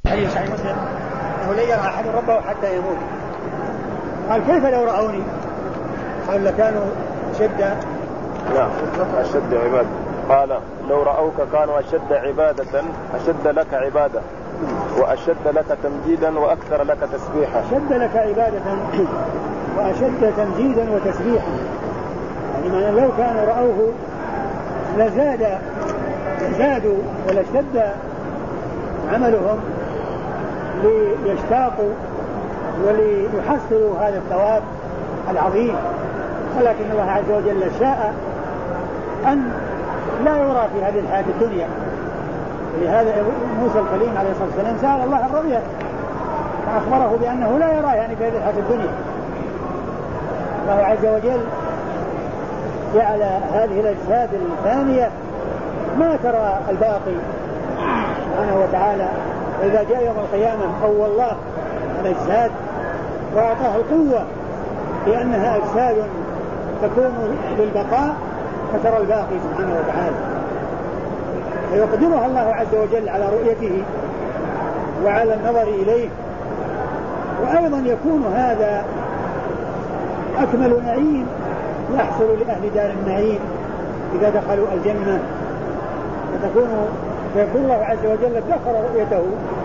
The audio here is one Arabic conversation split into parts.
حديث صحيح مسلم أنه لا يرى أحد ربه حتى يموت. قال كيف لو رأوني؟ قال لكانوا أشد عبادة. قال لو رأوك كانوا أشد عبادة، أشد لك عبادة وأشد لك تمجيدا وأكثر لك تسبيحا. أشد لك عبادة وأشد تمجيدا وتسبيحا، يعني معنى لو كانوا رأوه لزادوا ولاشتد عملهم ليشتاقوا وليحصلوا هذا الثواب العظيم، ولكن الله عز وجل شاء أن لا يرى في هذه الحياة الدنيا. لهذا موسى الكليم عليه الصلاة والسلام سأل الله الرؤية فأخبره بأنه لا يرى يعني في هذه الحياة الدنيا. الله عز وجل جعل هذه الأجساد الثانية ما ترى الباقي سبحانه وتعالى. إذا جاء يوم القيامة قوى الله الأجساد وأعطاه القوة لأنها أجساد تكون بالبقاء، فترى الباقي سبحانه وتعالى، فيقدرها الله عز وجل على رؤيته وعلى النظر إليه. وأيضا يكون هذا أكمل نعيم يحصل لأهل دار النعيم إذا دخلوا الجنة، فيكون الله عز وجل ادخر رؤيته.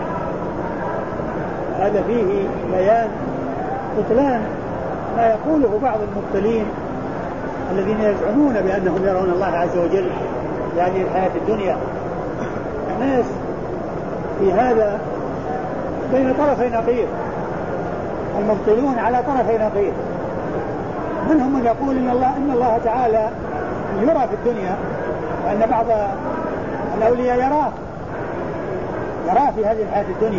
هذا فيه بيان بطلان ما يقوله بعض المبطلين الذين يزعمون بأنهم يرون الله عز وجل في هذه الحياة الدنيا. الناس في هذا بين طرفي نقيض، المبطلون على طرفي نقيض. منهم من يقول إن الله تعالى يرى في الدنيا، وأن بعض الأولياء يراه في هذه الحياة الدنيا.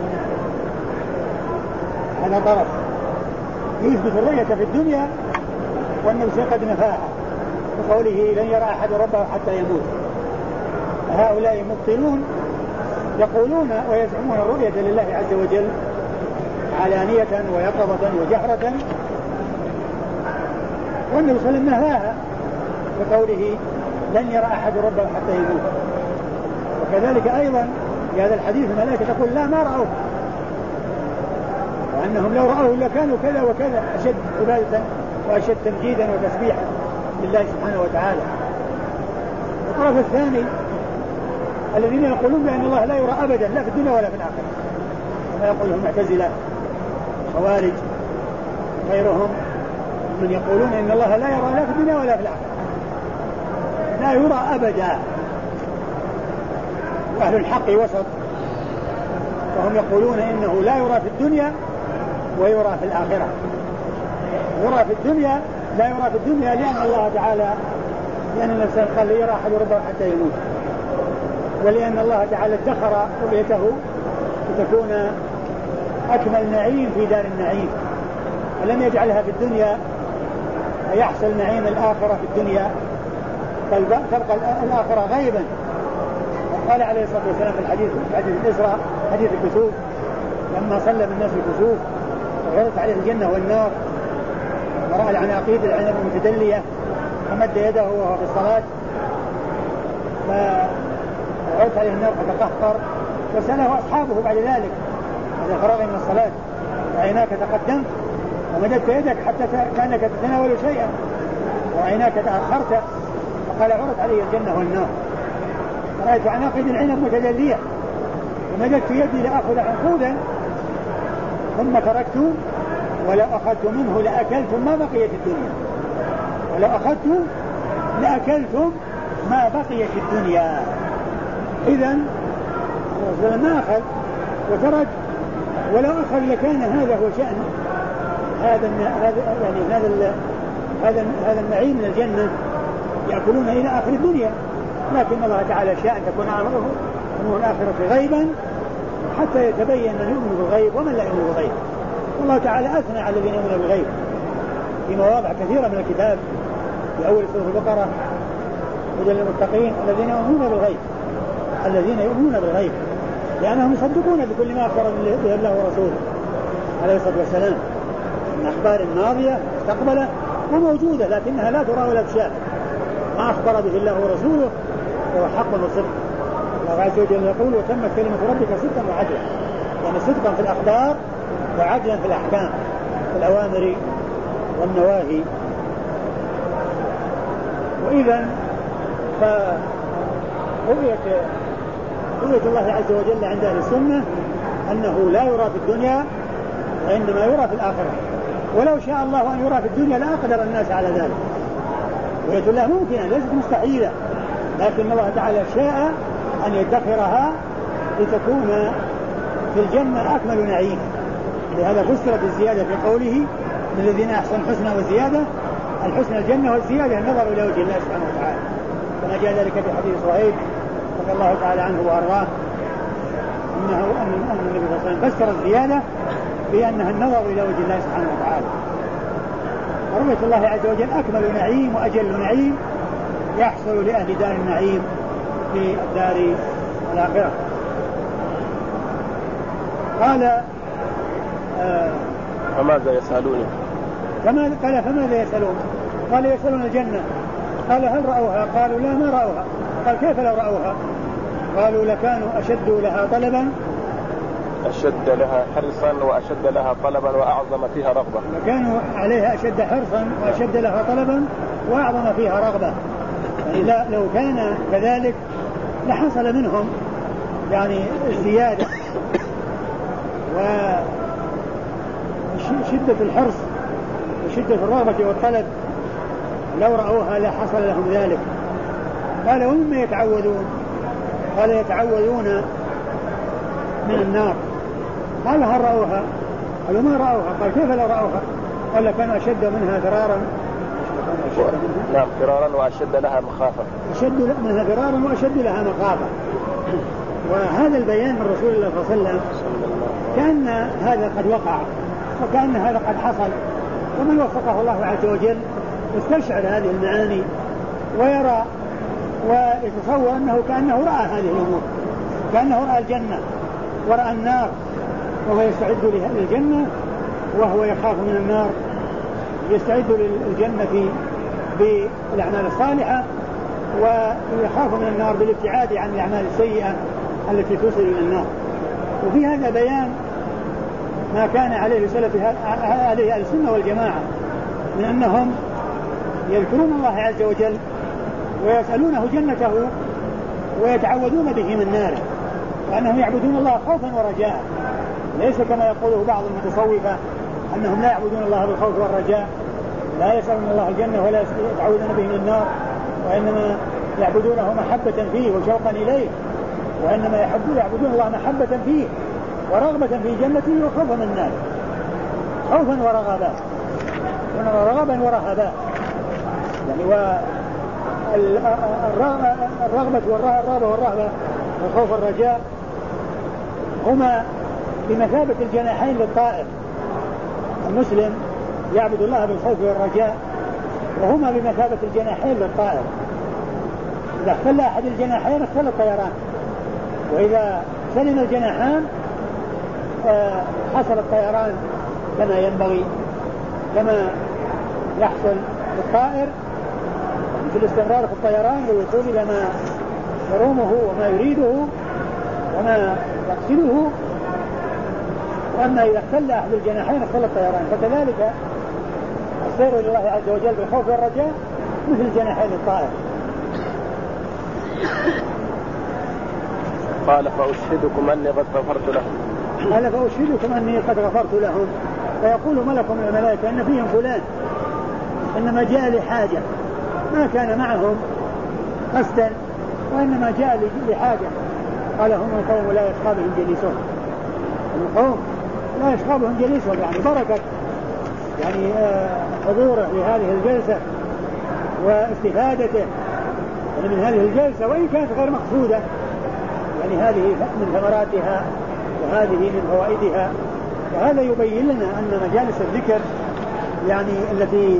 هذا طرف يثبت الرؤية في الدنيا والنبي قد نفاها بقوله لن يرى أحد ربه حتى يموت. هؤلاء مبطلون يقولون ويزعمون الرؤية لله عز وجل علانية ويقظة وجهرة، والنبي صلى الله عليه وسلم نهاها بقوله لن يرى أحد ربه حتى يموت. وكذلك أيضا في هذا الحديث الملائكة تقول لا ما رأوه، وأنهم لو رأوه لكانوا كذا وكذا أشد عبادة وأشد تمجيدا وتسبيحا لله سبحانه وتعالى. الطرف الثاني الذين يقولون بأن الله لا يرى أبدا لا في الدنيا ولا في الآخرة، كما يقولهم المعتزلة خوارج غيرهم من يقولون إن الله لا يرى لا في الدنيا ولا في الآخرة، لا يرى أبدا. وأهل الحق وسط، وهم يقولون إنه لا يرى في الدنيا ويرى في الآخرة. يرى في الدنيا لا يرى في الدنيا لأن الله تعالى، لأن الإنسان قال لا يرى أحد ربه حتى يموت، ولأن الله تعالى ادخر رؤيته لتكون أكمل نعيم في دار النعيم، ولم يجعلها في الدنيا يحصل نعيم الآخرة في الدنيا، بل تبقى الآخرة غيبا. وقال عليه الصلاة والسلام في الحديث الإسراء حديث الكسوف لما صلى بالناس الكسوف وعرضت عليه الجنة والنار ورأى العناقيد العنب المتدلية فمد يده وهو في الصلاة فعرضت عليه النار فتقهقر وسأله أصحابه بعد ذلك إذا فرغ من الصلاة وعيناك تقدمت ومددت يدك حتى كأنك تتناول شيئا وعيناك تأخرت، فقال عرضت عليه الجنة والنار رأيت عناقيد العنب متدلية ومددت يدي لأخذ عنقودا ثم تركت ولو أخذت منه لأكلتم ما بقيت الدنيا، ولو أخذت لأكلتم ما بقيت الدنيا. إذن الرسول ما أخذ وترك، ولو أخذ لكان هذا هو شأن هذا النعيم من الجنة يأكلون إلى آخر الدنيا، لكن الله تعالى شاء أن تكون أمور الآخرة غيبا حتى يتبين من يؤمن بالغيب ومن لا يؤمن بالغيب. والله تعالى أثنى على الذين يؤمنون بالغيب في مواضع كثيرة من الكتاب، في أول سورة البقرة هدى للمتقين الذين يؤمنون بالغيب، الذين يؤمنون بالغيب لأنهم يصدقون بكل ما أخبر به الله ورسوله عليه الصلاة والسلام من أخبار ماضية مستقبلة وموجودة لكنها لا ترى ولا تشاهد. ما أخبر به الله ورسوله هو حق وصدق. الله عز وجل يقول وتمت كلمة ربك صدقا وعدلا، يعني صدقا في الأخبار وعدلا في الأحكام في الأوامر والنواهي. وإذا فرؤية الله عز وجل عند أهل السنة أنه لا يرى في الدنيا وإنما يرى في الآخرة، ولو شاء الله أن يرى في الدنيا لأقدر الناس على ذلك. رؤية الله ممكنة ليست مستحيلة، لكن الله تعالى شاء أن يدخرها لتكون في الجنة أكمل نعيم. لهذا فسرت الزيادة في قوله للذين أحسنوا الحسنى والزيادة، الحسنى الجنة والزيادة النظر إلى وجه الله سبحانه وتعالى، كما جاء ذلك في حديث صهيب رضي الله تعالى عنه وأرضاه أن النبي صلى الله عليه وسلم فسر الزيادة بأنها النظر إلى وجه الله سبحانه وتعالى. رؤية الله عز وجل أكمل نعيم وأجل نعيم يحصل لأهل دار النعيم في الدار الآخرة. قال فماذا يسألون؟ قال فماذا يسألون؟ قال يسألون الجنة. قال هل رأوها؟ قالوا لا ما رأوها. قال كيف لو رأوها؟ قالوا لكانوا أشد لها طلبا، أشد لها حرصا وأشد لها طلبا وأعظم فيها رغبة. لكانوا عليها أشد حرصا وأشد لها طلبا وأعظم فيها رغبة. يعني لو كان كذلك لحصل منهم يعني الزيادة وشدة الحرص وشدة الرغبة والطلب، لو رأوها لحصل لهم ذلك. قال ومما يتعوذون؟ قال يتعوذون من النار. قال هل رأوها؟ قالوا ما رأوها. قال كيف لو رأوها؟ قال كانوا أشد منها فرارا. نعم فرارا وأشد لها مخافة. أشد منها فرارا وأشد لها مخافة. وهذا البيان من رسول الله صلى الله عليه وسلم كأن هذا قد وقع وكأن هذا قد حصل، ومن وفقه الله عز وجل يستشعر هذه المعاني ويرى ويتصور أنه كأنه رأى هذه الأمور، كأنه رأى الجنة ورأى النار وهو يستعد للجنة وهو يخاف من النار، يستعد للجنة بالأعمال الصالحة ويخاف من النار بالابتعاد عن الأعمال السيئة التي توصل إلى النار. وفي هذا بيان ما كان عليه أهل السنة والجماعة من أنهم يذكرون الله عز وجل ويسألونه جنته ويتعوذون به من ناره، وأنهم يعبدون الله خوفا ورجاء، ليس كما يقوله بعض المتصوفة أنهم لا يعبدون الله بالخوف والرجاء، لا يسألون الله الجنة ولا يتعوذون به من النار، وإنما يعبدونه محبة فيه وشوقا إليه، وإنما يعبدون الله محبة فيه ورغبة في جنته وخوفا من النار، خوفا ورغبا ورغبا ورهبا. يعني الرغبة والرهبة والخوف والرجاء هما بمثابة الجناحين للطائر. المسلم يعبد الله بالخوف والرجاء وهما بمثابة الجناحين للطائر. إذا اختل أحد الجناحين اختل الطيران، وإذا سلم الجناحان حصل الطيران كما ينبغي، كما يحصل للطائر في الاستمرار في الطيران والوصول إلى ما يرومه وما يريده وما يقصده. وأما إذا اختل أحد الجناحين اختل الطيران، فكذلك السير إلى الله عز وجل بالخوف والرجاء مثل جناحين الطائر. قال فأشهدكم أني قد غفرت لهم. قال فأشهدكم أني قد غفرت لهم. فيقول ملك من الملائكة إن فيهم فلان إنما جاء لحاجة، ما كان معهم قصدا وإنما جاء لحاجة. قال هم القوم لا يشقى بهم جليسهم، القوم لا يشقى بهم جليسهم، يعني بركة يعني حضوره لهذه الجلسة واستفادته من هذه الجلسة وإن كانت غير مقصودة، يعني هذه من ثمراتها وهذه من فوائدها. وهذا يبين لنا أن مجالس الذكر يعني التي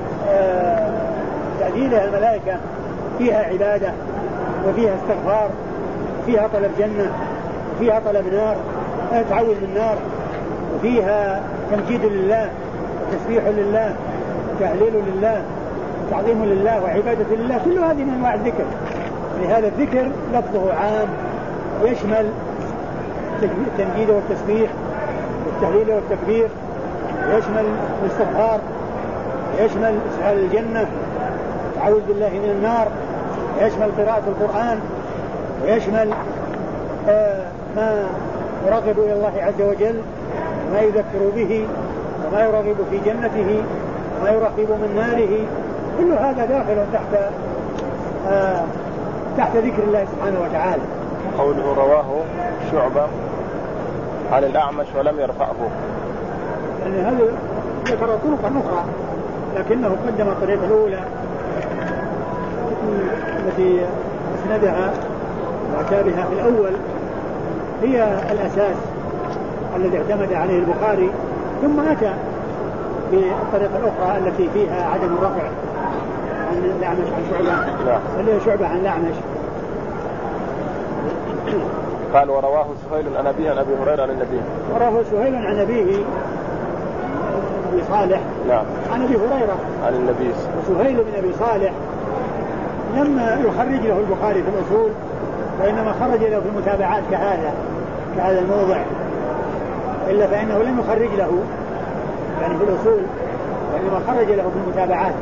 تأتي لها الملائكة فيها عبادة وفيها استغفار وفيها طلب جنة وفيها طلب نار تعوذ من النار، وفيها تمجيد لله وتسبيح لله وتهليل لله وتعظيم لله وعبادة لله، كل هذه من أنواع الذكر. لهذا الذكر لفظه عام يشمل التمجيد والتسبيح والتهليل والتكبير، ويشمل الاستغفار، ويشمل سؤال الجنة، تعوذ بالله من النار، ويشمل قراءة القرآن، ويشمل ما يرغب إلى الله عز وجل وما يذكر به وما يرغب في جنته وما يرغب من ناره. كل هذا داخل تحت ذكر الله سبحانه وتعالى. قوله رواه شعبة عن الأعمش ولم يرفعه، يعني هذا ذكر طرقا أخرى لكنه قدم الطريقة الأولى التي أسندها وأتابها في الأول هي الأساس الذي اعتمد عليه البخاري، ثم أتى بالطريقة الأخرى التي فيها عدم الرفع عن الأعمش عن شعبة، اللي هي شعبة عن الأعمش. قال ورواه سهيل عن أبيه عن أبي هريرة عن النبي. ورواه سهيل عن أبيه أبي صالح عن أبي هريرة عن النبي. وسهيل بن أبي صالح لما يخرج له البخاري في الأصول وإنما خرج له في المتابعات كهذا الموضع، إلا فإنه لم يخرج له يعني في الأصول، وإنما خرج له في المتابعات.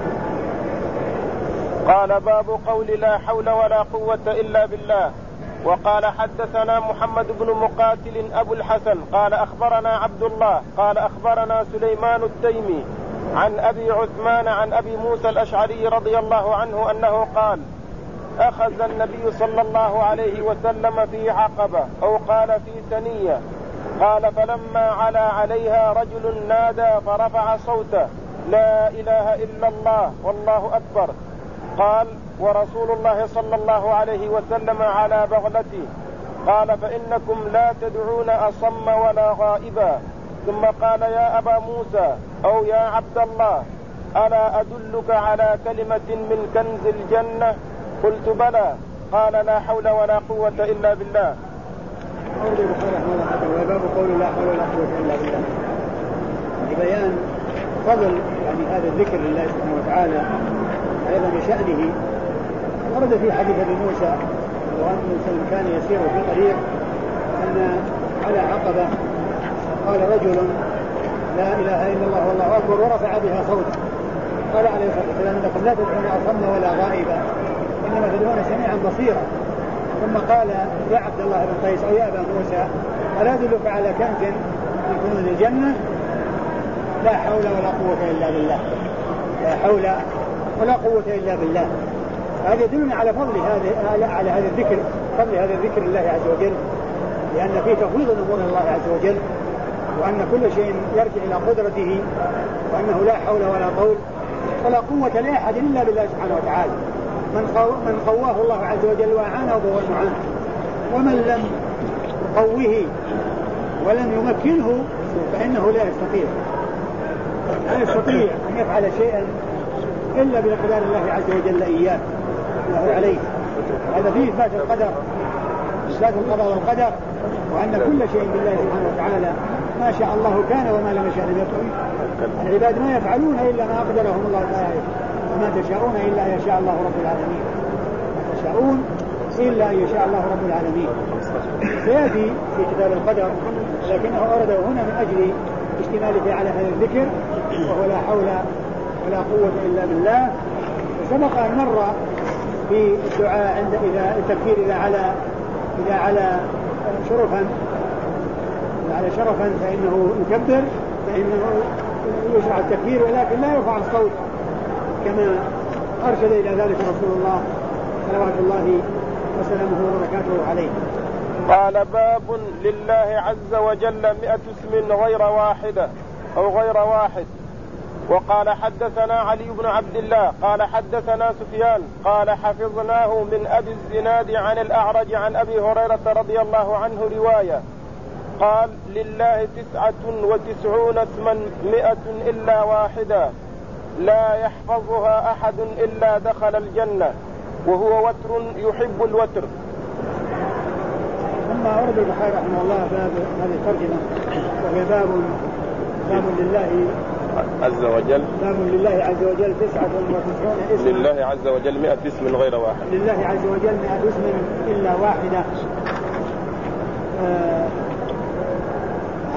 قال باب قول لا حول ولا قوة إلا بالله. وقال حدثنا محمد بن مقاتل أبو الحسن قال أخبرنا عبد الله قال أخبرنا سليمان التيمي عن أبي عثمان عن أبي موسى الأشعري رضي الله عنه أنه قال أخذ النبي صلى الله عليه وسلم في عقبة أو قال في ثنية، قال فلما علا عليها رجل نادى فرفع صوته لا إله إلا الله والله أكبر، قال ورسول الله صلى الله عليه وسلم على بغلتي، قال فإنكم لا تدعون أصم ولا غائبا، ثم قال يا أبا موسى أو يا عبد الله ألا أدلك على كلمة من كنز الجنة؟ قلت بلى، قال لا حول ولا قوة إلا بالله. وباب قول لا حول ولا قوة إلا بالله لبيان فضل يعني هذا الذكر لله سبحانه وتعالى أيضا بشأنه. ورد في حديث ابي موسى وأن كان يسير في طريق أن على عقبة قال رجل لا إله إلا الله والله أكبر ورفع بها صوته، قال عليه الصلاة والسلام إنكم لا تدعون أصم ولا غائبا إنما تدعون سميعا بصيرا. ثم قال يا عبد الله بن قيس أو يا أبا موسى ألا أدلك على كنز من كنوز الجنة؟ لا حول ولا قوة إلا بالله، لا حول ولا قوة إلا بالله. هذا يدلنا على فضل هذا الذكر، فضل هذا الذكر لله عز وجل، لأن فيه تفويض الأمور لله عز وجل، وأن كل شيء يرجع إلى قدرته، وأنه لا حول ولا قول ولا قوة لأحد إلا بالله سبحانه وتعالى. من قواه الله عز وجل وأعانه فهو المعان، ومن لم يقوه ولم يمكنه فإنه لا يستطيع أن يفعل شيئا إلا بإقدار الله عز وجل إياه له عليه. هذا فيه إثبات القدر، إثبات القضاء والقدر، وأن كل شيء بالله سبحانه وتعالى ما شاء الله كان وما لم يشاء لم يكن. العباد ما يفعلون إلا ما أقدرهم الله تعالى، وما تشاءون إلا أن يشاء الله رب العالمين، ما تشاءون إلا أن يشاء الله رب العالمين. سيأتي في كتاب القدر، لكنه أورده هنا من أجل اشتماله على هذا الذكر وهو لا حول ولا قوة إلا بالله. وسبق أن مر في الدعاء عند إذا التكبير إذا على شرفا فإنه يكبر، فإنه يشرع التكبير ولكن لا يرفع الصوت كما أرشد إلى ذلك رسول الله صلوات الله وسلامه وبركاته عليه. قال باب لله عز وجل 100 اسم غير واحدة أو غير واحد. وقال حدثنا علي بن عبد الله قال حدثنا سفيان قال حفظناه من أبي الزناد عن الأعرج عن أبي هريرة رضي الله عنه رواية قال لله 99 اسما 100 إلا واحدة لا يحفظها أحد إلا دخل الجنة وهو وتر يحب الوتر. ثم أورد البخاري رحمه الله باب هذه الترجمة، وهي باب لله عز وجل، باب لله عز وجل 99 اسم، لله عز وجل 100 اسم غير واحد، لله عز وجل 100 اسم إلا واحدة.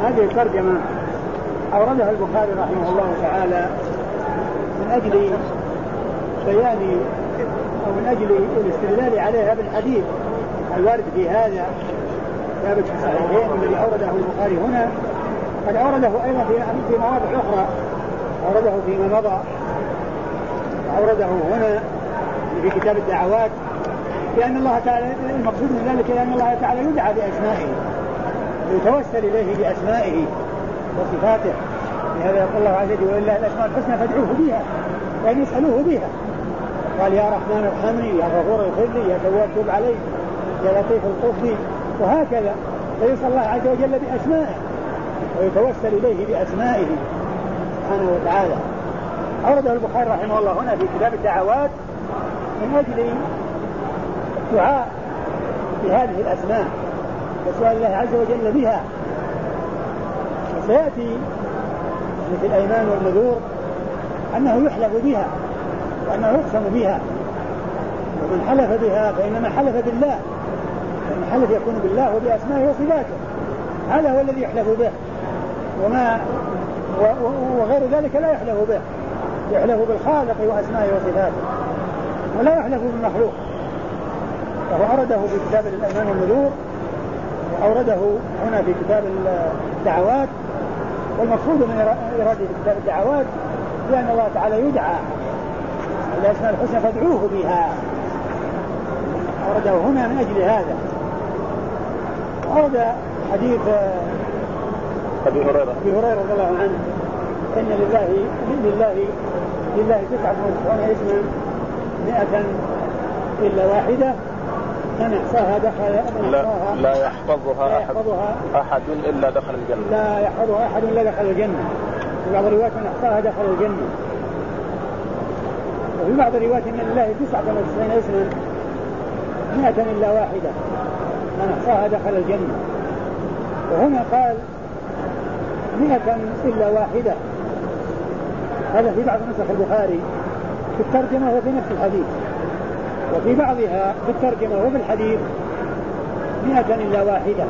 هذه الترجمة أوردها البخاري رحمه الله تعالى من أجل بيان أو من أجل الاستدلال عليها بالحديث الوارد في هذا ثابت في الصحيحين الذي أورده البخاري هنا، قد أورده أيضا في مواضع أخرى، أورده فيما مضى، أورده هنا في كتاب الدعوات، لأن الله تعالى المقصود من ذلك لأن الله تعالى يدعى بأسمائه ويتوسل إليه بأسمائه وصفاته. لهذا يقول الله عز وجل ولله الأسماء الحسنى فادعوه بها وأن يسألوه بها. قال يا رحمن ارحمني، يا غفور اغفر لي، يا تواب تب علي، يا لطيف الطف بي، وهكذا. فيسأل الله عز وجل بأسمائه ويتوسل إليه بأسمائه سبحانه وتعالى. أورده البخاري رحمه الله هنا في كتاب الدعوات من أجل الدعاء بهذه الأسماء وسؤال الله عز وجل بها. وسيأتي في الأيمان والنذور أنه يحلف بها وأنه يقسم بها، ومن حلف بها فإنما حلف بالله، لأن الحلف يكون بالله وبأسمائه وصفاته، هذا هو الذي يحلف به، وغير ذلك لا يحلف به، يحلف بالخالق وأسمائه وصفاته ولا يحلف بالمخلوق. فهو أورده في كتاب الأيمان والنذور وأورده هنا في كتاب الدعوات. والمقصود من إرادة كتاب الدعوات لأن الله تعالى يدعى الأسماء الحسنى فادعوه بها، أورده هنا من أجل هذا. أورد حديث أبي هريرة رضي الله عنه إن لله 99 اسما 100 إلا واحدة من احصاها دخل لا يحفظها أحد إلا دخل الجنة. لا يحفظها أحد إلا دخل الجنة. في بعض الروايات من احصاها دخل الجنة، وفي بعض الروايات إن لله 99 اسما 100 إلا واحدة من احصاها دخل الجنة. وهنا قال 100 إلا واحدة، هذا في بعض نسخ البخاري في الترجمة وفي نفس الحديث، وفي بعضها في الترجمة وفي الحديث 100 إلا واحدة.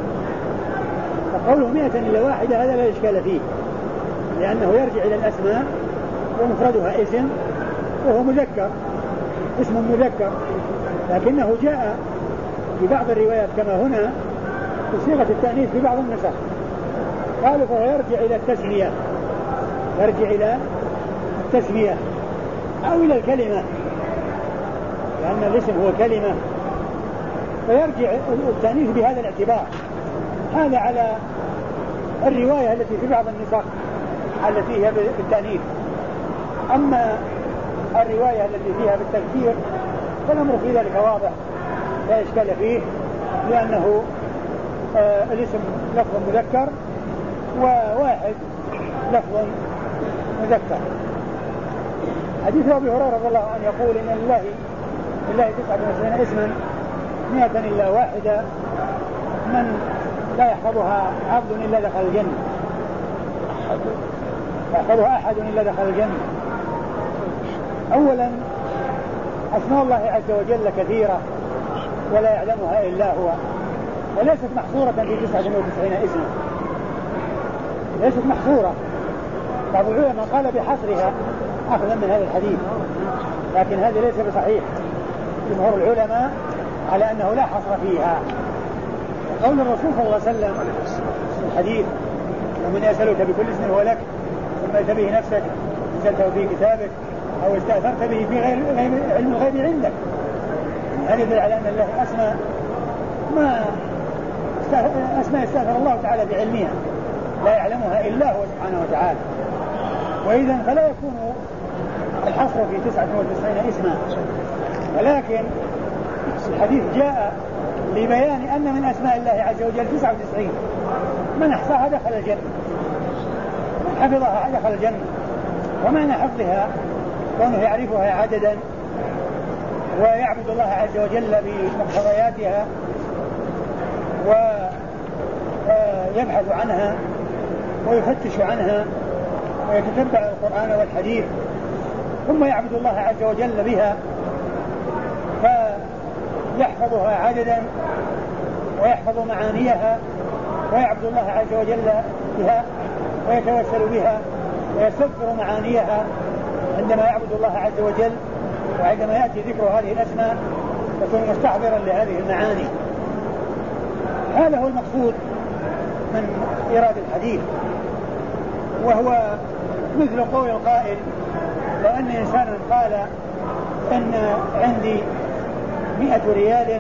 فقوله 100 إلا واحدة هذا لا إشكال فيه، لأنه يرجع إلى الأسماء ومفردها اسم وهو مذكر، اسم مذكر، لكنه جاء في بعض الروايات كما هنا بصيغة التأنيث في بعض النسخ، قالوا فهو يرجع إلى التسمية، يرجع إلى التسمية أو إلى الكلمة، لأن الاسم هو كلمة، فيرجع التأنيث بهذا الاعتبار. هذا على الرواية التي في بعض النسخ التي هي بالتأنيث. أما الرواية التي فيها بالتذكير فالأمر في ذلك واضح لا إشكال فيه، لأنه الاسم لفظ مذكر وواحد لفظ مذكر. حديث أبي هريرة رضي الله عنه يقول إن لله 99 اسما 100 إلا واحدة من لا يحفظها عبد إلا دخل الجنة، يحفظها أحد إلا دخل الجنة. أولا أسماء الله عز وجل كثيرة ولا يعلمها إلا هو، وليست محصورة في 99 اسما، ليست محصورة. بعض العلماء قال بحصرها أخذا من هذا الحديث، لكن هذا ليس بصحيح. جمهور العلماء على أنه لا حصر فيها. قول الرسول صلى الله عليه وسلم في الحديث ومن يسألك بكل اسم هو لك ثم أتى به نفسك نزلته في كتابك أو استأثرت به في غير علم الغيب عندك، هذا يدل على أن الله أسماء استأثر الله تعالى بعلمها لا يعلمها إلا هو سبحانه وتعالى. وإذا فلا يكون الحصر في 99 اسما، ولكن الحديث جاء لبيان أن من أسماء الله عز وجل 99 من أحصاها دخل الجنة، من حفظها دخل الجنة. ومعنى حفظها كونه يعرفها عددا ويعبد الله عز وجل بمقتضياتها ويبحث عنها ويفتش عنها ويتتبع القرآن والحديث ثم يعبد الله عز وجل بها، فيحفظها عددا ويحفظ معانيها ويعبد الله عز وجل بها ويتوسل بها ويستذكر معانيها عندما يعبد الله عز وجل، وعندما يأتي ذكر هذه الأسماء يكون مستحضرا لهذه المعاني. هذا هو المقصود من إيراد الحديث، وهو مثل قول القائل: لو أن إنسانا قال إن عندي 100 ريال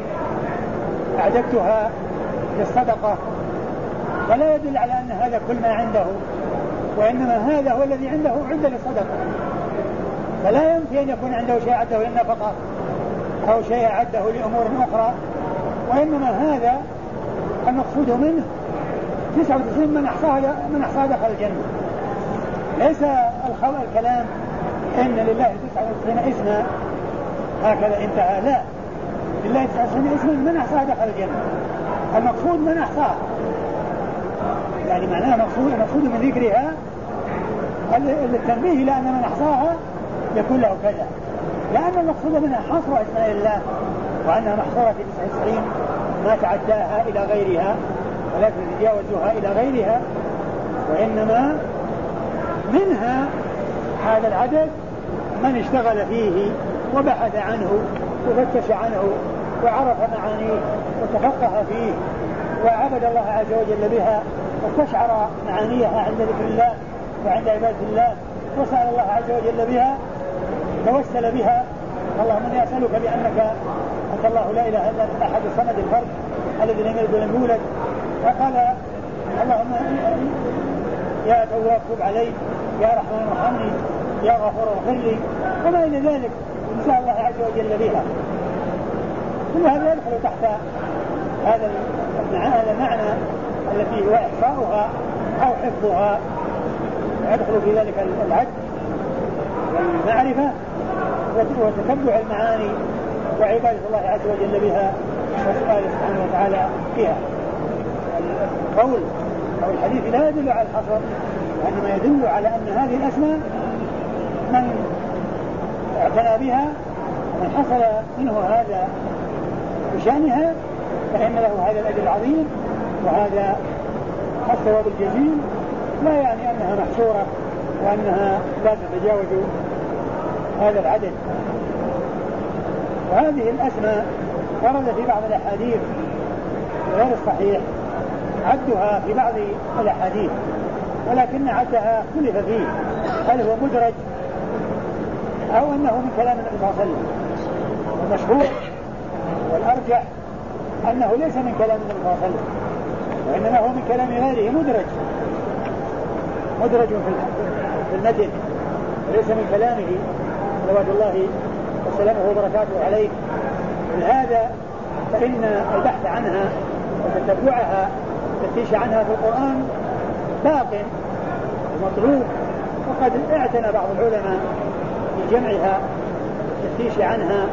أعددتها للصدقة، فلا يدل على أن هذا كل ما عنده، وإنما هذا هو الذي عنده عد للصدقة، فلا يمكن أن يكون عنده شيء عده للنفقة أو شيء عده لأمور أخرى، وإنما هذا المقصود منه 99 من أحصاها دخل الجنة. ليس الكلام إن لله 99 اسما هكذا انتهى، لا، لله 99 اسما من أحصاها دخل الجنة. المقصود من أحصاها، يعني معناه المقصود من ذكرها التنبيه إلى أن من أحصاها يكون له كذا، لأن المقصود منها حصر أسماء الله، وأنها محصورة في 99 ما تعداها إلى غيرها ولا تتجاوزها إلى غيرها، وإنما منها هذا العدد من اشتغل فيه وبحث عنه وفتش عنه وعرف معانيه وتفقه فيه وعبد الله عز وجل بها واستشعر معانيها عند ذكر الله وعند عبادة الله وسأل الله عز وجل بها، توسل بها: اللهم إني أسألك بأنك أنت الله لا إله إلا أنت أحد الصمد الفرد الذي لم يلد ولم يولد، فقال: اللهم يا تواب تب علي، يا رحمن ارحمني، يا غفور اغفر لي، وما إلى ذلك نسأل الله عز وجل بها. كل هذا يدخل تحت هذا المعنى التي هو إحصاؤها أو حفظها، يدخل في ذلك العد والمعرفة وتتبع المعاني وعبادة الله عز وجل بها وسؤال سبحانه وتعالى فيها. القول أو الحديث لا يدل على الحصر، وإنما يدل على أن هذه الأسماء من اعتنى بها ومن حصل منه هذا بشأنها فإن له هذا الأجر العظيم وهذا الثواب الجزيل، لا يعني أنها محصورة وأنها لا تتجاوز هذا العدد. وهذه الأسماء ورد في بعض الأحاديث غير الصحيح عدها في بعض الأحاديث، ولكن عدها اختلف فيه، هل هو مدرج أو أنه من كلام النبي صلى الله عليه وسلم. المشهور والأرجح أنه ليس من كلام النبي صلى الله عليه وسلم، وإنما هو من كلام غيره مدرج في المتن، وليس من كلامه صلوات الله وسلامه وبركاته عليه. ولهذا فإن البحث عنها وتتبعها والتفتيش عنها في القرآن باق ومطلوب، وقد اعتنى بعض العلماء بجمعها والتفتيش عنها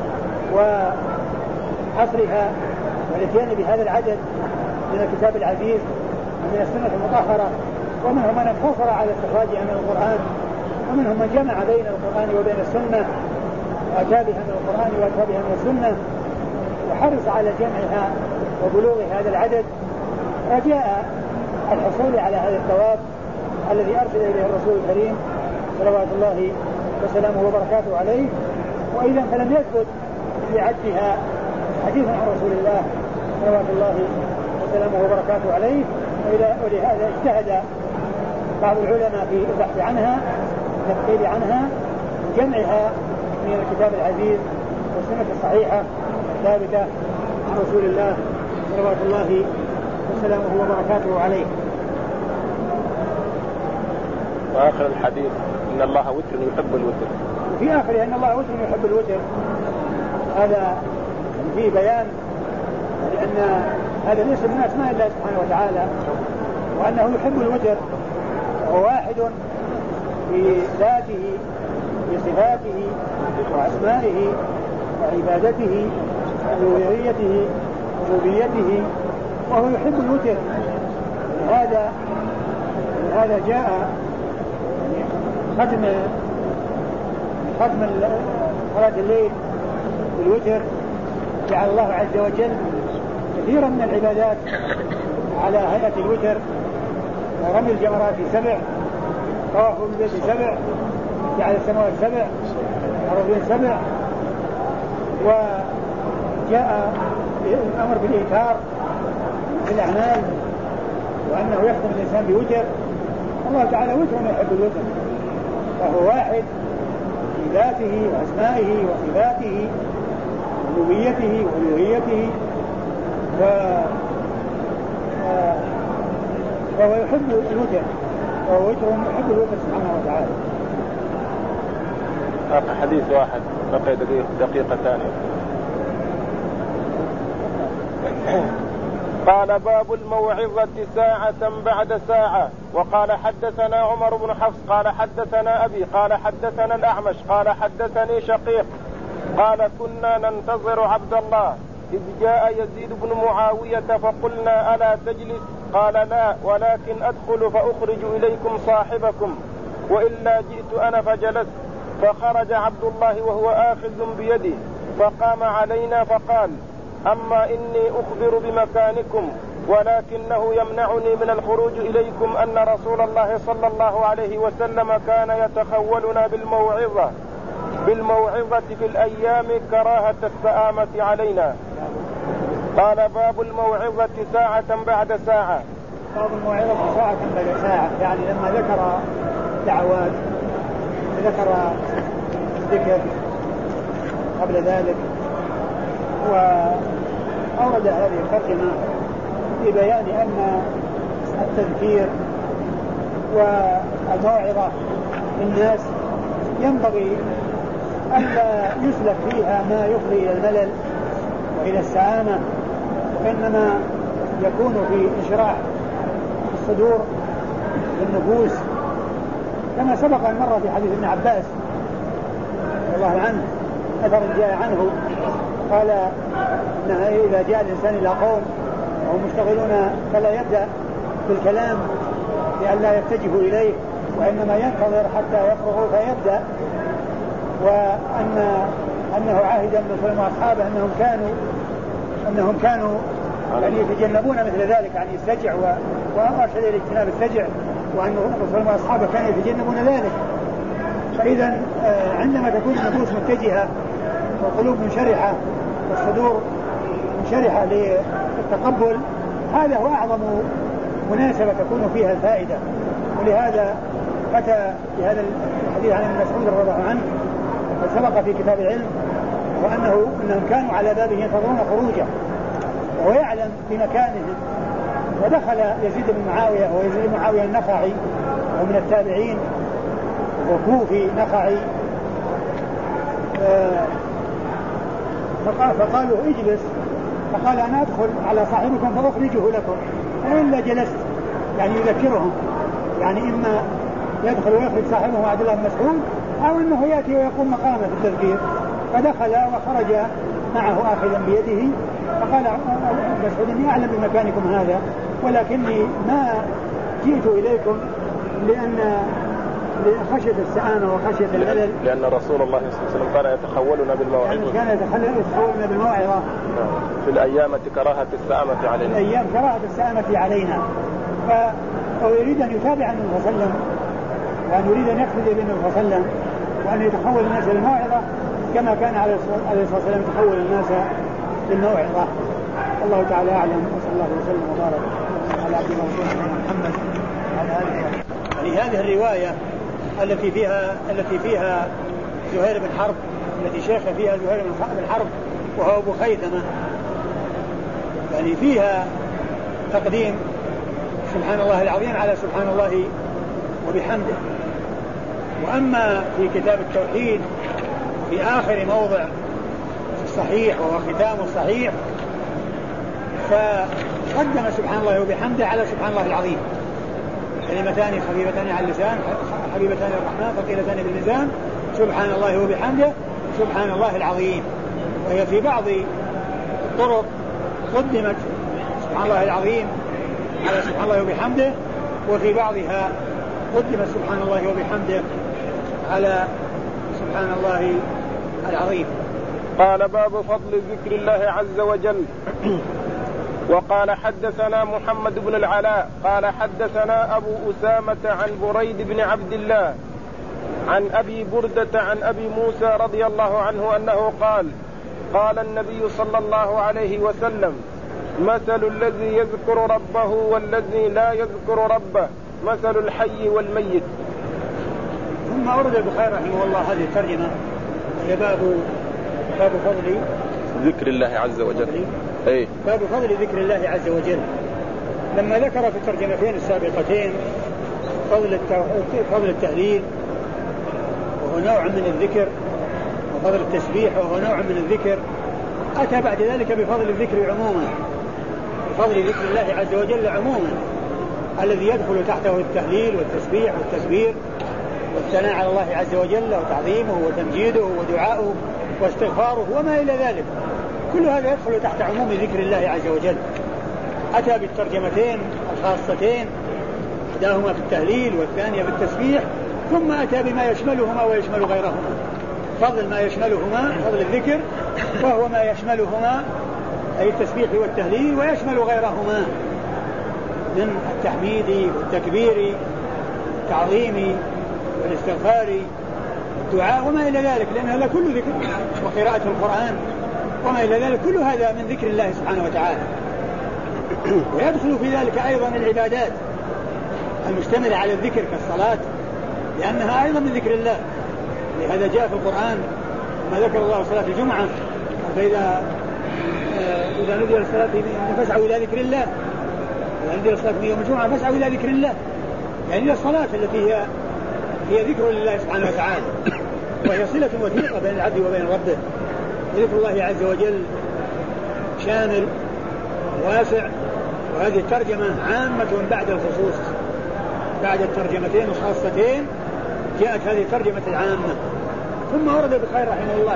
وحصرها والاتيان بهذا العدد من الكتاب العزيز ومن السنة المطهرة، ومنهم من اقتصر على استخراجها من القرآن، ومنهم من جمع بين القرآن وبين السنة وأتى بها من القرآن وأتى بها من السنة وحرص على جمعها وبلوغ هذا العدد، رجاء الحصول على هذا الثواب الذي أرسل إليه الرسول الكريم صلوات الله وسلامه وبركاته عليه. وإذا فلم يثبت في عدها حديث عن رسول الله صلوات الله وسلامه وبركاته عليه، ولهذا اجتهد بعض العلماء في البحث عنها والتفصيل عنها وجمعها من الكتاب العزيز والسنة الصحيحة الثابتة عن رسول الله صلوات الله وسلامه وبركاته عليه. وآخر الحديث إن الله وتر يحب الوتر، وفي آخره إن الله وتر يحب الوتر، هذا فيه بيان لأن هذا ليس من أسماء الله سبحانه وتعالى، وأنه يحب الوتر، وهو واحد في ذاته بصفاته وأسمائه وعبادته وألوهيته وربوبيته، وهو يحب الوتر. هذا جاء ختم صلاة الليل بالوتر، جعل الله عز وجل كثيرا من العبادات على هيئة الوتر، ورمي الجمرات 7، طواف بالبيت 7، جعل السماوات 7، الأرضين 7، وجاء الأمر بالإيثار في الأعمال، وأنه يخدم الإنسان بوتر. الله تعالى وتر يحب الوتر، فهو واحد في ذاته وأسمائه وصفاته وربوبيته وألوهيته، فهو يحب الوتر، وهو وتر يحب الوتر سبحانه وتعالى. حديث واحد بقي دقيقة ثانية. قال باب الموعظة ساعة بعد ساعة. وقال حدثنا عمر بن حفص قال حدثنا أبي قال حدثنا الأعمش قال حدثني شقيق قال كنا ننتظر عبد الله إذ جاء يزيد بن معاوية فقلنا ألا تجلس؟ قال لا، ولكن أدخل فأخرج إليكم صاحبكم، وإلا جئت أنا فجلست. فخرج عبد الله وهو آخذ بيده فقام علينا فقال أما إني أخبر بمكانكم، ولكنه يمنعني من الخروج إليكم أن رسول الله صلى الله عليه وسلم كان يتخولنا بالموعظة في الأيام كراهة السآمة علينا. قال باب الموعظة ساعة بعد ساعة. باب الموعظة ساعة بعد ساعة، يعني لما ذكر دعوات ذكر ذكر قبل ذلك، وأورد هذه الترجمة في بيان أن التذكير والموعظة للناس ينبغي ألا يسلك فيها ما يفضي إلى الملل وإلى السآمة، وإنما يكون في إشراح الصدور والنفوس، كما سبق أن مر في حديث ابن عباس رضي الله عنه أثر جاء عنه قال إنه إذا جاء الإنسان إلى قوم وهم مشتغلون فلا يبدأ بالكلام لئلا يتجهوا إليه، وإنما ينتظر حتى يفرغوا فيبدأ. وأنه عاهد النبي صلى الله عليه وسلم وأصحابه أنهم كانوا يعني يتجنبون مثل ذلك، يعني السجع، وأرشد إلى اجتناب السجع، وأن الرسول صلى الله عليه وسلم وأصحابه كانوا يتجنبون ذلك. فإذا عندما تكون النفوس متجهة والقلوب منشرحة والصدور منشرحة للتقبل، هذا هو أعظم مناسبة تكون فيها الفائدة. ولهذا أتى بهذا الحديث عن ابن مسعود رضي الله عنه وسبق في كتاب العلم، وأنهم كانوا على بابه ينتظرون خروجه وهو يعلم بمكانهم. ودخل يزيد بن معاوية، ويزيد بن معاوية النخعي ومن التابعين وكوفي نخعي، فقالوا اجلس، فقال أنا أدخل على صاحبكم فأخرجه لكم، وإلا جلست، يعني يذكرهم، يعني إما يدخل ويخرج صاحبه عبد الله بن مسعود، أو أنه يأتي ويقوم مقامه في التذكير. فدخل وخرج معه آخذا بيده، فقال مسعود إني أعلم بمكانكم هذا، ولكني ما جئت إليكم لخشية السآمة وخشية الملل، لأن رسول الله صلى الله عليه وسلم كان يتخولنا بالموعظة، كان يتخولنا بالموعظة في الأيام كراهة السآمة علينا، في الأيام كراهة السآمة علينا. فهو يريد أن يتابع النبي صلى الله عليه وسلم، وأن يريد أن يقتدي بالنبي صلى الله عليه وسلم، وأن يتخول الناس بالموعظة كما كان عليه الصلاة والسلام يتخول الناس بالموعظة. الله تعالى أعلم، وصلى الله وسلم وبارك على عبده ورسوله محمد وعلى آله وصحبه. لهذه الرواية التي فيها زهير بن حرب، التي شيخ فيها زهير بن حرب وهو أبو خيثمة، يعني فيها تقديم سبحان الله العظيم على سبحان الله وبحمده. وأما في كتاب التوحيد في آخر موضع الصحيح وهو ختام الصحيح، فقدم سبحان الله وبحمده على سبحان الله العظيم، كلمتان خفيفتان على اللسان حبيبتان الرحمن ثقيلتان بالميزان، سبحان الله وبحمده سبحان الله العظيم. وهي في بعض الطرق قدمت سبحان الله العظيم على سبحان الله وبحمده، وفي بعضها قدمت سبحان الله وبحمده على سبحان الله العظيم. قال باب فضل ذكر الله عز وجل. وقال حدثنا محمد بن العلاء قال حدثنا أبو أسامة عن بريد بن عبد الله عن أبي بردة عن أبي موسى رضي الله عنه أنه قال قال النبي صلى الله عليه وسلم مثل الذي يذكر ربه والذي لا يذكر ربه مثل الحي والميت. ثم أورد البخاري رحمه الله هذه الترجمة هي باب فضل ذكر الله عز وجل. باب فضل ذكر الله عز وجل. لما ذكر في الترجمتين السابقتين فضل التهليل وهو نوع من الذكر وفضل التسبيح وهو نوع من الذكر، أتى بعد ذلك بفضل الذكر عموما، بفضل ذكر الله عز وجل عموما الذي يدخل تحته التهليل والتسبيح والتكبير والثناء على الله عز وجل وتعظيمه وتمجيده ودعاؤه واستغفاره وما إلى ذلك، كل هذا يدخل تحت عموم ذكر الله عز وجل. أتى بالترجمتين الخاصتين، إحداهما في التهليل والثانية في التسبيح، ثم أتى بما يشملهما ويشمل غيرهما، فضل ما يشملهما فضل الذكر وهو ما يشملهما أي التسبيح والتهليل ويشمل غيرهما من التحميد والتكبير والتعظيم والاستغفار والدعاء وما إلى ذلك، لأن هذا كله ذكر، وقراءة القرآن وما إلى ذلك، كل هذا من ذكر الله سبحانه وتعالى. ويدخل في ذلك أيضا العبادات المشتملة على الذكر كالصلاة، لأنها أيضا من ذكر الله، لهذا جاء في القرآن ما ذكر الله صلاة الجمعة، فإذا نودي للصلاة فاسعوا إلى ذكر الله، إذا نودي للصلاة في يوم الجمعة فاسعوا إلى ذكر الله، يعني الصلاة التي هي ذكر لله سبحانه وتعالى، وهي صلة وثيقة بين العبد وبين ربه. ذكر الله عز وجل شامل واسع، وهذه الترجمة عامة بعد الخصوص، بعد الترجمتين الخاصتين جاءت هذه الترجمة العامة. ثم ورد البخاري رحمه الله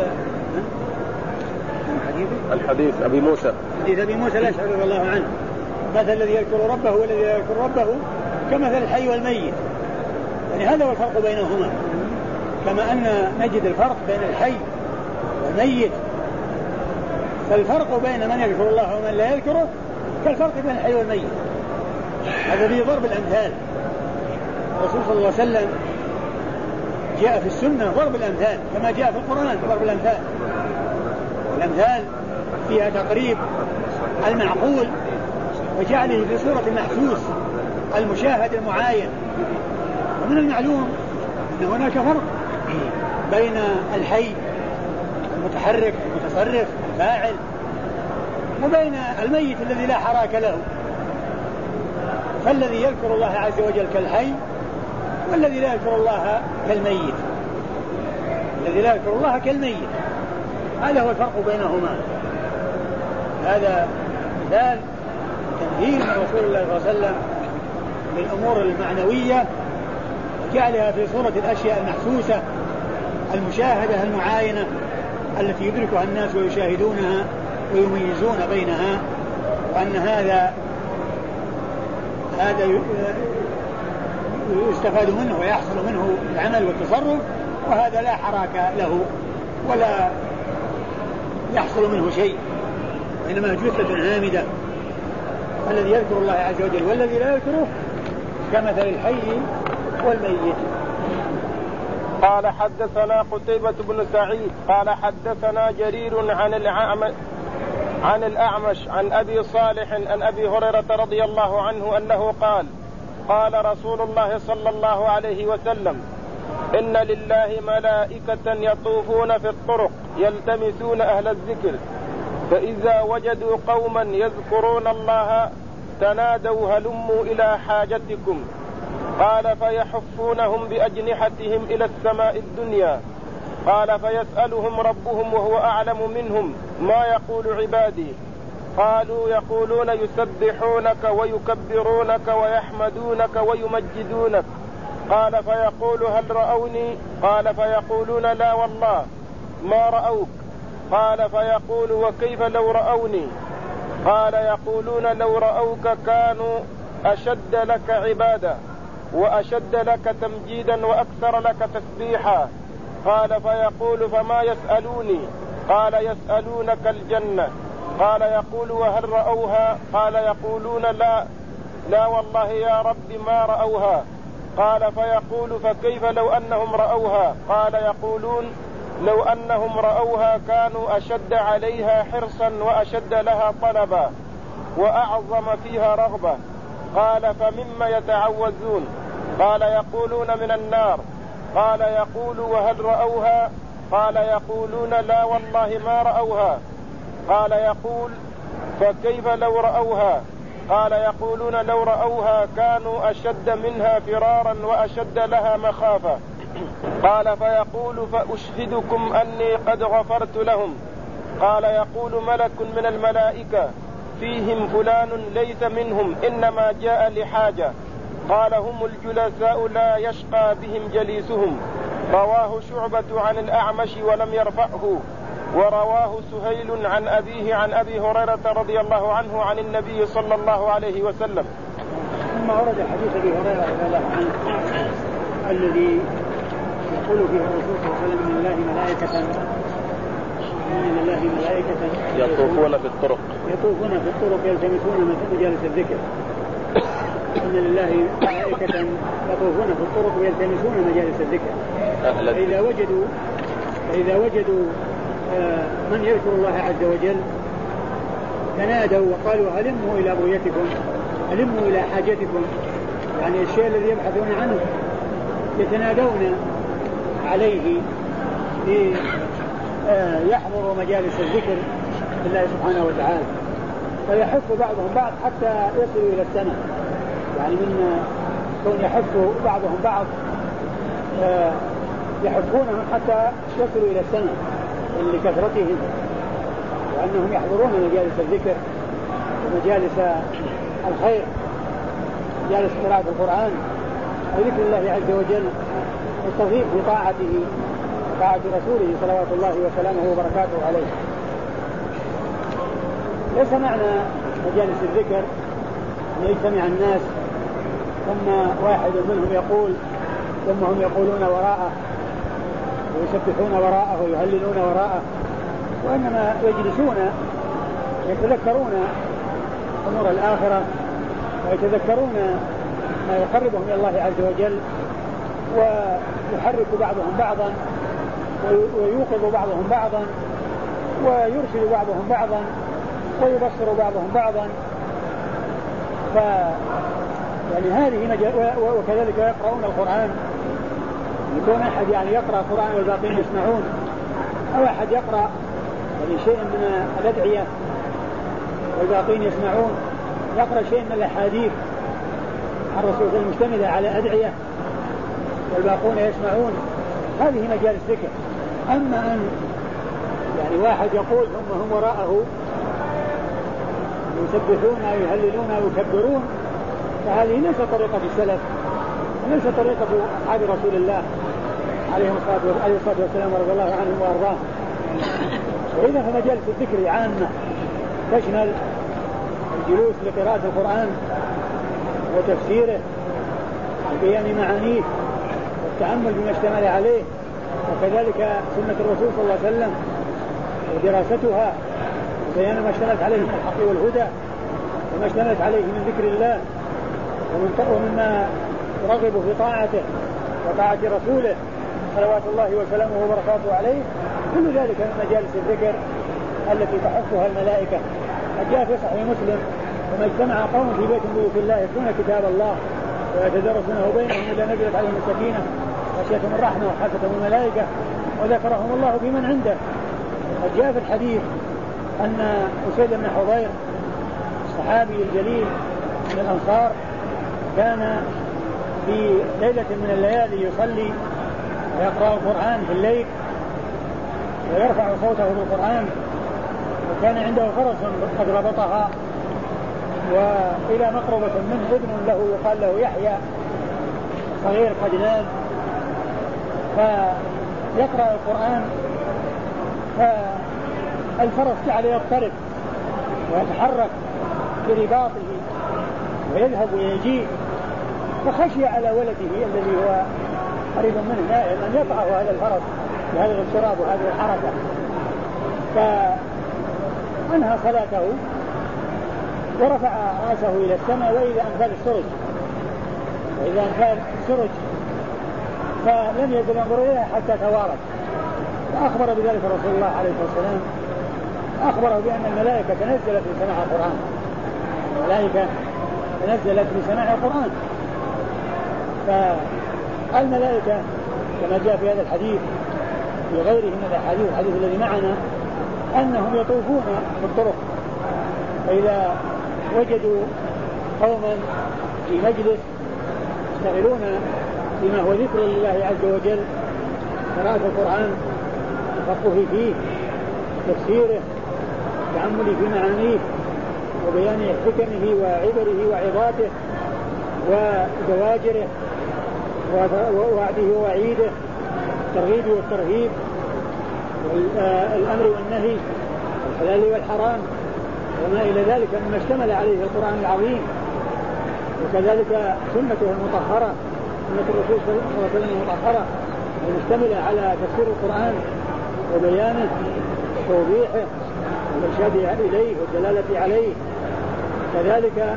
الحديث أبي موسى، حديث أبي موسى الأشعري رضي الله عنه، مثل الذي يذكر ربه والذي لا يذكر ربه كمثل الحي والميت، يعني هذا هو الفرق بينهما، كما أن نجد الفرق بين الحي والميت، فالفرق بين من يذكر الله ومن لا يذكره كالفرق بين الحي والميت. هذا في ضرب الأمثال، الرسول صلى الله عليه وسلم جاء في السنة ضرب الأمثال كما جاء في القرآن ضرب الأمثال، الأمثال فيها تقريب المعقول وجعله في صورة المحسوس المشاهد المعاين. ومن المعلوم أن هناك فرق بين الحي المتحرك المتصرف الفاعل وبين الميت الذي لا حراك له، فالذي يذكر الله عز وجل كالحي والذي لا يذكر الله كالميت، الذي لا يذكر الله كالميت، هذا هو الفرق بينهما. هذا مثال تنزيل من رسول الله صلى الله عليه وسلم للأمور المعنوية وجعلها في صورة الأشياء المحسوسة المشاهدة المعاينة التي يدركها الناس ويشاهدونها ويميزون بينها، وأن هذا يستفاد منه ويحصل منه العمل والتصرف، وهذا لا حراك له ولا يحصل منه شيء، إنما جثة هامدة. الذي يذكر الله عز وجل والذي لا يذكره كمثل الحي والميت. قال حدثنا قتيبة بن سعيد قال حدثنا جرير عن الأعمش عن أبي صالح عن أبي هريرة رضي الله عنه أنه قال قال رسول الله صلى الله عليه وسلم إن لله ملائكة يطوفون في الطرق يلتمسون أهل الذكر، فإذا وجدوا قوما يذكرون الله تنادوا هلموا إلى حاجتكم، قال فيحفونهم بأجنحتهم إلى السماء الدنيا، قال فيسألهم ربهم وهو أعلم منهم ما يقول عبادي، قالوا يقولون يسبحونك ويكبرونك ويحمدونك ويمجدونك، قال فيقول هل رأوني؟ قال فيقولون لا والله ما رأوك، قال فيقول وكيف لو رأوني؟ قال يقولون لو رأوك كانوا أشد لك عبادة وأشد لك تمجيدا وأكثر لك تسبيحا، قال فيقول فما يسألوني؟ قال يسألونك الجنة، قال يقول وهل رأوها؟ قال يقولون لا والله يا رب ما رأوها. قال فيقول فكيف لو أنهم رأوها؟ قال يقولون لو أنهم رأوها كانوا أشد عليها حرصا وأشد لها طلبا وأعظم فيها رغبة. قال فمما يتعوذون؟ قال يقولون من النار. قال يقول وهل رأوها؟ قال يقولون لا والله ما رأوها. قال يقول فكيف لو رأوها؟ قال يقولون لو رأوها كانوا أشد منها فرارا وأشد لها مخافة. قال فيقول فأشهدكم أني قد غفرت لهم. قال يقول ملك من الملائكة فيهم فلان ليس منهم إنما جاء لحاجة. قال هم الجلساء لا يشقى بهم جليسهم. رواه شعبة عن الأعمش ولم يرفعه، ورواه سهيل عن أبيه عن أبي هريرة رضي الله عنه عن النبي صلى الله عليه وسلم. ثم ورد حديث أبي هريرة رضي الله عنه الذي يقول فيه الرسول صلى الله عليه وسلم إن لله ملائكة يطوفون في الطرق يلتمسون مجالس الذكر. إن لله ملائكة يطوفون في الطرق ويلتمسون مجالس الذكر. فإذا وجدوا من يذكر الله عز وجل تنادوا وقالوا هلموا إلى بغيتكم، هلموا إلى حاجتكم، يعني الشيء الذي يبحثون عنه يتنادون عليه ليحضروا مجالس الذكر لله سبحانه وتعالى. فيحث بعضهم بعض حتى يصلوا إلى السنة، يعني من كون يحث بعضهم بعض يحثونهم حتى يصلوا إلى السنة لكثرتهم، وأنهم يحضرون مجالس الذكر ومجالس الخير، مجالس قراءة القرآن وذكر الله عز وجل والترغيب في طاعته طاعة رسوله صلوات الله وسلامه وبركاته عليه. ليس معنى مجالس الذكر أن يجتمع الناس ثم واحد منهم يقول ثم هم يقولون وراءه ويسبحون وراءه ويهللون وراءه، وإنما يجلسون يتذكرون أمور الآخرة ويتذكرون ما يقربهم إلى الله عز وجل، ويحرك بعضهم بعضا ويوقظ بعضهم بعضا ويرشد بعضهم بعضا ويبصر بعضهم بعضا. يعني هذه وكذلك يقرؤون القرآن، يكون أحد يعني يقرأ القرآن والباقين يسمعون، أو أحد يقرأ يعني شيء من الأدعية والباقين يسمعون، يقرأ شيء من الأحاديث عن الرسول المشتملة على أدعية والباقون يسمعون، هذه مجالس ذكر. أما أن يعني واحد يقول ثم هم وراءه يسبحون ويهللون ويكبرون، فهذه ليس طريقة السلف وليس طريقة أصحاب رسول الله عليه الصلاة والسلام رضي الله عنهم وأرضاهم. وإذا فمجالس الذكر عامة تشمل الجلوس لقراءة القرآن وتفسيره وبيان معانيه والتأمل بما اشتمل عليه، وكذلك سنة الرسول صلى الله عليه وسلم ودراستها وبيان ما اشتملت عليه من الحق والهدى وما اشتملت عليه من ذكر الله ومما يرغب في طاعته وطاعة رسوله صلوات الله وسلامه وبركاته عليه. كل ذلك من مجالس الذكر التي تحفها الملائكة. قد جاء في صحيح مسلم وما اجتمع قوم في بيت من بيوت الله يتلون كتاب الله ويتدارسونه بينهم إلا نزلت عليهم السكينة غشيتهم الرحمة وحفتهم الملائكة وذكرهم الله بمن عنده. قد جاء في الحديث أن أسيد بن حضير الصحابي الجليل من الأنصار كان في ليلة من الليالي يصلي ويقرأ القرآن في الليل ويرفع صوته بالقرآن، وكان عنده فرس قد ربطها، وإلى مقربة منه ابن له يقال له يحيى صغير قد نام، فيقرأ القرآن فالفرس جعل يضطرب ويتحرك برباطه ويذهب ويجيء، فخشي على ولده الذي هو قريب منه نائم أن يقعه هذا الفرس بهذا الاضطراب وهذه الحركة، أنهى صلاته ورفع رأسه إلى السماء وإذا أنفال السرج فلم يزل ينظر إليها حتى توارت. فأخبر بذلك رسول الله عليه الصلاة والسلام، أخبره بأن الملائكة تنزلت لسماع القرآن، الملائكة تنزلت لسماع القرآن. فالملائكة كما جاء في هذا الحديث في غيره من الأحاديث، الحديث الذي معنا، أنهم يطوفون في الطرق، فإذا وجدوا قوما في مجلس يشتغلون بما هو ذكر لله عز وجل، قراءة القرآن، التفقه فيه، تفسيره، التأمل في معانيه وبيان حكمه وعبره وعظاته وزواجره ووعده ووعيده، الترغيب والترهيب، الأمر والنهي، الحلال والحرام، وما إلى ذلك مما اشتمل عليه القرآن العظيم، وكذلك سنته المطهرة، سنة الرسول صلى الله عليه وسلم المطهرة المشتملة على تفسير القرآن وبيانه وتوضيحه والإرشاد إليه والدلالة عليه، كذلك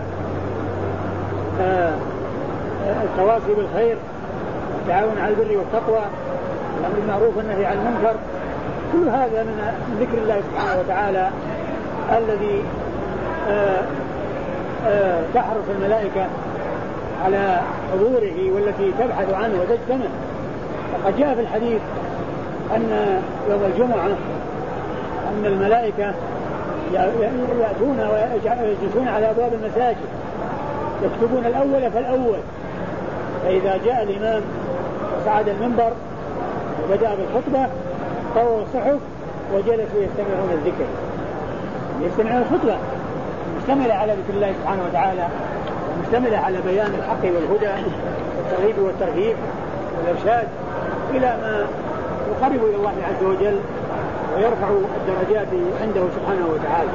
التواصي بالخير، التعاون على البر والتقوى، الأمر بالمعروف والنهي عن المنكر. كل هذا من ذكر الله سبحانه وتعالى الذي تحرص الملائكة على حضوره والتي تبحث عنه وتجتمع. وقد جاء في الحديث أن يوم الجمعة أن الملائكة يأتون ويجلسون على أبواب المساجد يكتبون الأول فالأول، فإذا جاء الإمام وصعد المنبر وبدأ بالخطبة طووا الصحف وجلسوا يستمعون الذكر، يستمعون الخطبة مشتملة على ذكر الله سبحانه وتعالى، مشتملة على بيان الحق والهدى والترغيب والترهيب والإرشاد إلى ما يقرب إلى الله عز وجل ويرفع الدرجات عنده سبحانه وتعالى.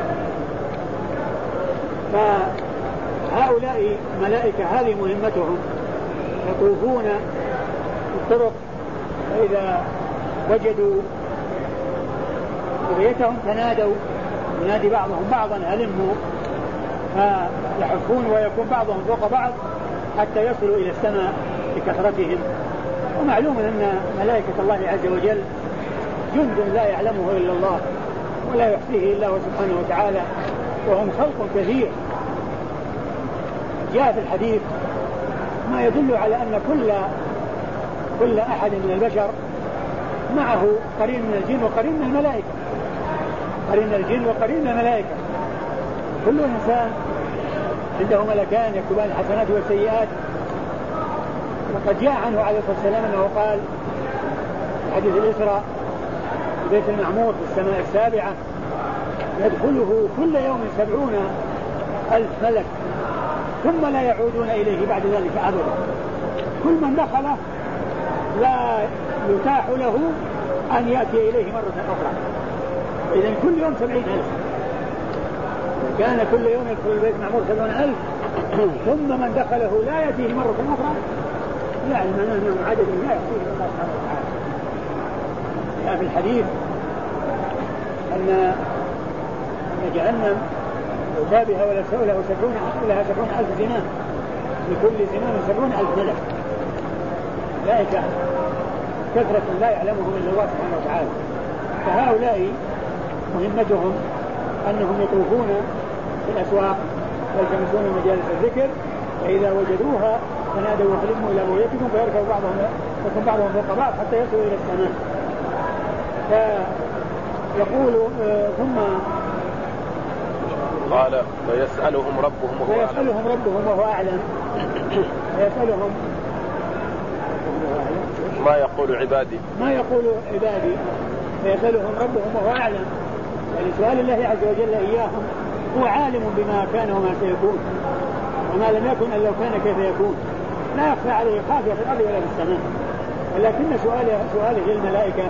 فهؤلاء الملائكة هذه مهمتهم، يطوفون الطرق، فإذا وجدوا بغيتهم تنادوا، ينادي بعضهم بعضا هلموا، فيحفون ويكون بعضهم فوق بعض حتى يصلوا إلى السماء بكثرتهم. ومعلوم أن ملائكة الله عز وجل جند لا يعلمه إلا الله ولا يحصيه إلا هو سبحانه وتعالى، وهم خلق كثير. جاء في الحديث ما يدل على أن كل أحد من البشر معه قرين من الجن وقرين من الملائكة، قرين الجن وقرين من الملائكة. كل إنسان عنده ملكان يكتبان الحسنات والسيئات. وقد جاء عنه عليه الصلاة والسلام أنه قال في حديث الإسراء في بيت المعمور في السماء السابعة يدخله كل يوم 70,000 ملك ثم لا يعودون إليه بعد ذلك أبدا. كل من دخله لا يتاح له أن يأتي إليه مرة أخرى. إذن كل يوم 70,000. كان كل يوم يدخل البيت المعمور 70,000 ثم من دخله لا يأتيه مرة أخرى، يعني أنه عدد لا يأتيه الله سبحانه وتعالى. جاء في الحديث أن جهنم يتابها ولا لها 70,000 زمام، لكل زمام 70,000 ملك، ملائكة كثرة لا يعلمهم إلا الله سبحانه وتعالى. فهؤلاء مهمتهم أنهم يطوفون في الأسواق ويلتمسون مجالس الذكر، فإذا وجدوها فنادوا وهلموا إلى بغيتكم فيركب بعضهم فوق بعض حتى يصلوا إلى السماء. فيقول ثم قال فيسألهم ربهم وهو أعلم فيسألهم ما يقول عبادي فيسألهم ربهم وهو أعلم، يعني سؤال الله عز وجل إياهم هو عالم بما كان وما سيكون، وما لم يكن أن لو كان كيف يكون، لا يخفى عليه خافية في الأرض ولا في السماء. ولكن سؤاله للملائكة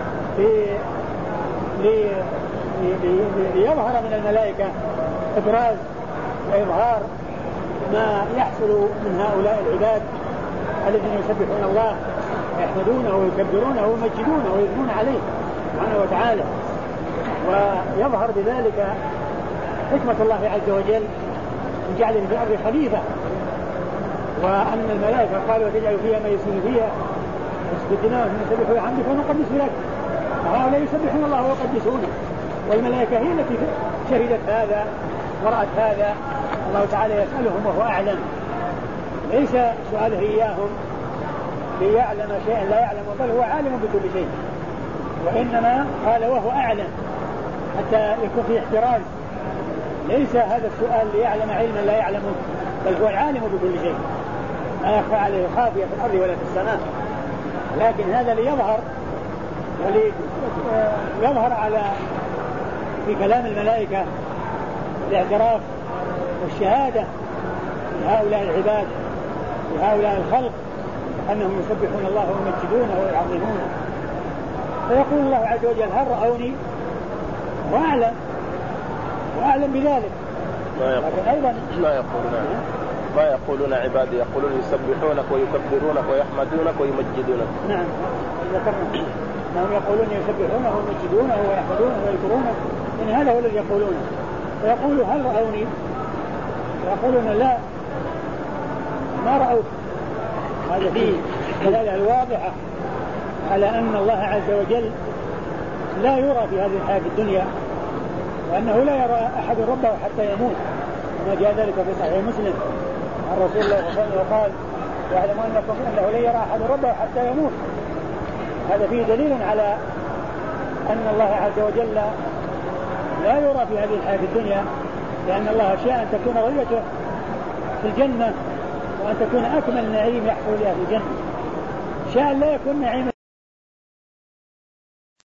ليظهر من الملائكة إبراز وإظهار ما يحصل من هؤلاء العباد الذين يسبحون الله ويحمدونه ويكبرونه ويمجدونه ويثنون عليه سبحانه وتعالى. ويظهر بذلك حكمة الله عز وجل من جعله في الأرض خليفة، وأن الملائكة قالوا وتجعل فيها ما يسكن فيها يسجدنا ونسبح بحمدك ونقدس لك، فهؤلاء يسبحون الله ويقدسونه، والملائكة هي التي شهدت هذا ورأت هذا. الله تعالى يسألهم وهو أعلم، ليس سؤاله إياهم ليعلم شيئا لا يعلم، بل هو عالم بكل شيء، وإنما قال وهو أعلم حتى يكون في احتراز، ليس هذا السؤال ليعلم علما لا يعلمه، بل هو العالم بكل شيء، ما يخفى عليه خافية في الأرض ولا في السماء. لكن هذا ليظهر وليظهر على في كلام الملائكة الاعتراف والشهادة لهؤلاء العباد لهؤلاء الخلق أنهم يسبحون الله ويمجدونه ويعظمونه. فيقول الله عز وجل هل رأوني؟ وأعلم بذلك. لكن أيضا ما يقولون عبادي، يقولون يسبحونك ويكبرونك ويحمدونك ويمجدونك. نعم ذكرنا أنهم يقولون يسبحونه ويمجدونه ويحمدونه ويذكرونه، إن هذا هو الذي يقولونه. فيقول هل رأوني؟ يقولون لا ما رأوك. هذا فيه دلالة الواضحة على أن الله عز وجل لا يرى في هذه الحياة الدنيا، وأنه لا يرى أحد ربه حتى يموت، ما جاء ذلك في صحيح مسلم عن رسول الله صلى الله عليه وسلم وقال واعلموا أنه لا يرى أحد ربه حتى يموت. هذا فيه دليل على أن الله عز وجل لا يرى في هذه الحياة الدنيا، لأن الله شاء أن تكون رؤيته في الجنة وأن تكون أكمل نعيم يحصل لها في الجنة، شاء لا يكون نعيم